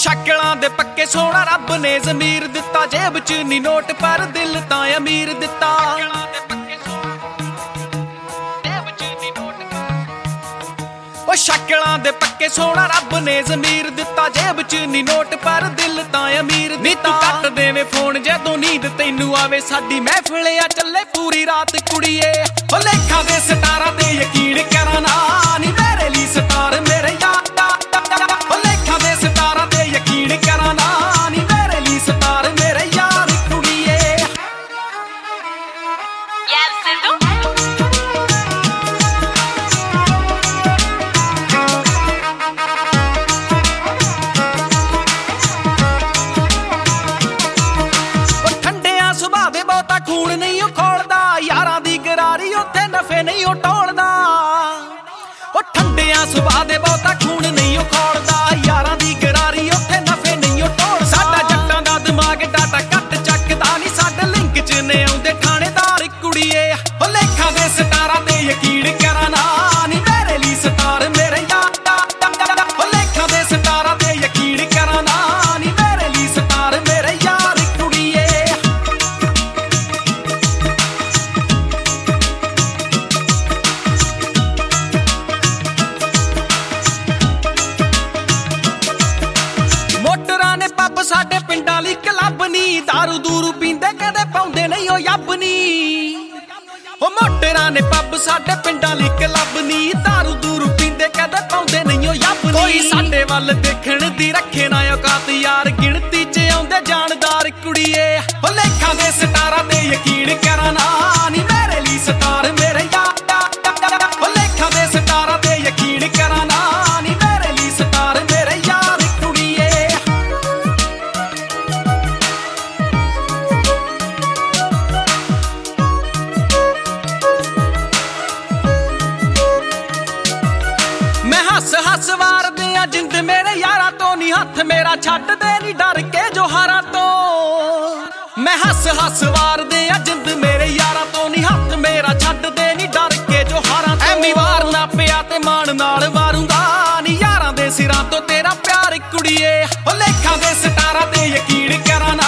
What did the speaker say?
ਸ਼ਕਲਾਂ ਦੇ ਪੱਕੇ ਸੋਹਣਾ ਰੱਬ ਨੇ ਜ਼ਮੀਰ ਦਿੱਤਾ, ਜੇਬ 'ਚ ਨੀ ਨੋਟ ਪਰ ਦਿਲ ਤਾਂ ਅਮੀਰ ਦਿੱਤਾ। ਉਹ ਸ਼ਕਲਾਂ ਦੇ ਪੱਕੇ ਸੋਹਣਾ ਰੱਬ ਨੇ ਜ਼ਮੀਰ ਦਿੱਤਾ, ਜੇਬ 'ਚ ਨੀ ਨੋਟ ਪਰ ਦਿਲ ਤਾਂ ਅਮੀਰ ਦਿੱਤਾ। ਨੀ ਤੂੰ ਕੱਟ ਦੇਵੇਂ ਫੋਨ ਜਦੋਂ ਨੀਂਦ ਤੈਨੂੰ ਆਵੇ, ਸਾਡੀ ਮਹਿਫਿਲ ਆ ਚੱਲੇ ਪੂਰੀ ਰਾਤ ਕੁੜੀਏ। ਉਹ ਲੇਖਾਂ ਦੇ ਸਟਾਰਾਂ ਤੇ ਯਕੀਨ ਕਰਾਂ ਨਾ, ਨੀ ਮੇਰੇ ਲਈ ਸਟਾਰ ਮੇਰੇ ਯਾਰ। ਉਹ ਲੇਖਾਂ ਦੇ ਸਟਾਰਾਂ ਤੇ ਯਕੀਨ ਕਰਾਂ ਨਾ, ਨੀ ਮੇਰੇ ਲਈ ਸਟਾਰ ਮੇਰੇ ਯਾਰ ਕੁੜੀਏ। ਸੁਭਾਅ ਦੇ ਬਹੁਤਾ ਖੂਨ ਨਹੀਂ ਉਹ ਖੋਲਦਾ, ਯਾਰਾਂ ਦੀ ਗਰਾਰੀ ਉੱਥੇ ਨਫੇ ਨਹੀਂ ਉਹ ਟੋਲਦਾ। ਉਹ ਠੰਡਿਆਂ ਸੁਭਾਅ ਦੇ ਬਹੁਤਾ ਖੂਨ ਨਹੀਂ ਉਹ ਖੋਲਦਾ, ਯਾਰਾਂ ਦੀ ਗਰਾਰੀ ਉੱਥੇ ਨਫੇ ਨਹੀਂ ਉਹ ਟੋਲਦਾ। ਸਾਡਾ ਜੱਟਾਂ ਦਾ ਦਿਮਾਗ ਡਾਟਾ ਕੱਟ ਚੱਕਦਾ ਨੀ, ਸਾਡੇ ਲਿੰਕ 'ਚ ਨੇ ਆਉਂਦੇ ਥਾਣੇਦਾਰ ਕੁੜੀਏ। ਉਹ ਲੇਖਾਂ ਦੇ ਸਟਾਰਾਂ ਤੇ ਯਕੀਨ ਕਰਾਂ ਨਾ, ਨੀ ਮੇਰੇ ਲਈ ਸਟਾਰ ਮੇਰੇ ਯਾਰ। ਉਹ ਲੇਖਾਂ ਦੇ ਸਟਾਰਾਂ ਤੇ ਯਕੀਨ ਕਰਾਂ ਨਾ, ਨੀ ਮੇਰੇ ਲਈ ਸਟਾਰ ਮੇਰੇ ਯਾਰ ਕੁੜੀਏ। ਮੋਟਰਾਂ ਨੇ ਪੱਬ ਸਾਡੇ ਪਿੰਡਾਂ ਲਈ ਕਲੱਬ ਨੀ, ਦਾਰੂ ਦੂਰੂ ਪੀਂਦੇ ਕਦੇ ਪਾਉਂਦੇ ਨਹੀਂ ਉਹ ਯੱਬ ਨੀ। ਉਹ ਮੋਟਰਾਂ ਨੇ ਪੱਬ ਸਾਡੇ ਪਿੰਡਾਂ ਲਈ ਕਲੱਬ ਨੀ, ਦਾਰੂ ਦੂਰੂ ਪੀਂਦੇ ਕਦੇ ਪਾਉਂਦੇ ਨਹੀਂ ਉਹ ਯੱਬ ਨੀ। ਕੋਈ ਸਾਡੇ ਵੱਲ ਦੇਖਣ ਦੀ ਰੱਖੇ ਨਾ ਔਕਾਤ ਯਾਰ, ਗਿਣਤੀ 'ਚ ਆਉਂਦੇ ਜਾਣਦਾਰ ਕੁੜੀਏ। ਉਹ ਲੇਖਾਂ ਦੇ ਸਟਾਰਾਂ ਤੇ ਯਕੀਨ ਕਰਾਂ ਨਾ, ਨੀ ਮੇਰੇ ਲਈ ਸਟਾਰ ਮੇਰੇ ਯਾਰ। ਉਹ ਲੇਖਾਂ ਦੇ ਸਟਾਰਾਂ ਤੇ ਯਕੀਨ ਕਰਾਂ ਨਾ, ਨੀ ਮੇਰੇ ਲਈ ਸਟਾਰ ਮੇਰੇ ਯਾਰ ਕੁੜੀਏ। ਮੈਂ ਹੱਸ ਹੱਸ ਵਾਰਦੇ ਆ ਜਿੰਦ ਮੇਰੇ ਯਾਰਾਂ ਤੋਂ, ਨੀ ਹੱਥ ਮੇਰਾ ਛੱਡਦੇ ਨੀ ਡਰ ਕੇ ਜੋਹਾਰਾਂ ਤੋਂ। ਮੈਂ ਹੱਸ ਹੱਸ ਵਾਰਦੇ ਆ ਜਿੰਦ ਮੇਰੇ ਯਾਰਾਂ ਤੋਂ, ਨੀ ਹੱਥ ਮੇਰਾ ਛੱਡਦੇ ਨੀ ਡਰ ਕੇ ਜੋਹਾਰਾਂ ਤੋਂ। ਐਵੇਂ ਵਾਰਨਾ ਪਿਆ ਤੇ ਮਾਣ ਨਾਲ ਵਾਰੂੰਗਾ, ਨੀ ਯਾਰਾਂ ਦੇ ਸਿਰਾਂ ਤੋਂ ਤੇਰਾ ਪਿਆਰ ਕੁੜੀਏ। ਉਹ ਲੇਖਾਂ ਦੇ ਸਟਾਰਾਂ ਤੇ ਯਕੀਨ ਕਰਾਂ ਨਾ,